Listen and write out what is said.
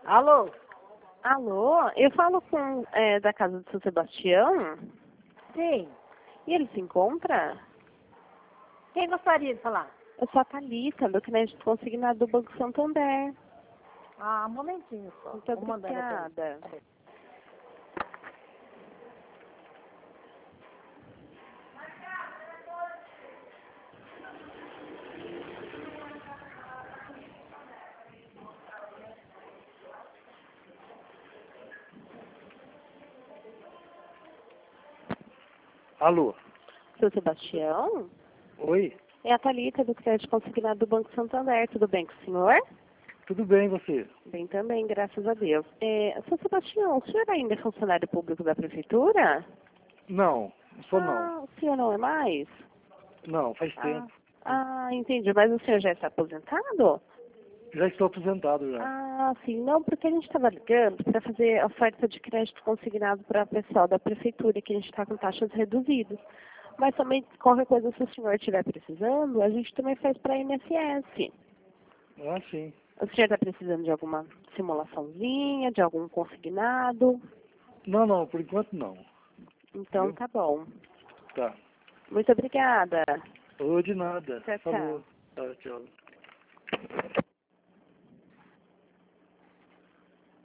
Alô? Alô, eu falo com da casa do seu Sebastião Sim. e ele se encontra? Quem gostaria de falar? Eu sou a Thalita, do crédito consignado do Banco Santander. Ah, um momentinho só. Muito Vou mandar ela pra obrigada. ele. Alô? Seu Sebastião? Oi? É a Thalita, do crédito consignado do Banco Santander. Tudo bem com o senhor? Tudo bem, você? Bem também, graças a Deus. Seu Sebastião, o senhor ainda é funcionário público da prefeitura? Não, não sou não. Ah, o senhor não é mais? Não, faz tempo. Entendi. Mas o senhor já está aposentado? Já estou aposentado já. Ah, sim. Não, porque a gente estava ligando para fazer oferta de crédito consignado para o pessoal da prefeitura, que a gente está com taxas reduzidas. Mas também, qualquer coisa, se o senhor estiver precisando, a gente também faz para a INSS. Ah, sim. O senhor está precisando de alguma simulaçãozinha, de algum consignado? Não, não, por enquanto não. Então, Viu? tá bom. Tá. Muito obrigada. Ô, de nada. Tchau, tchau. Falou. Tá, tchau.